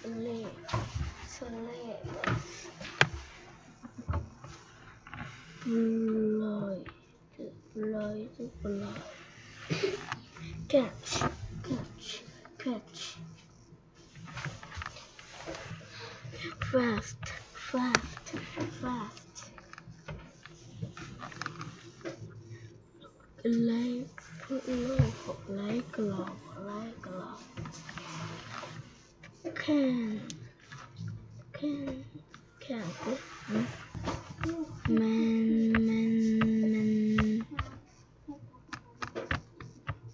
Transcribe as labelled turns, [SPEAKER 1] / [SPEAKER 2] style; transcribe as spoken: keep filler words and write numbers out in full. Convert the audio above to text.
[SPEAKER 1] sleep, sleep, fly, fly, fly, catch, catch, catch, fast, fast, fast, like love, like love, like love, can, can, can, man.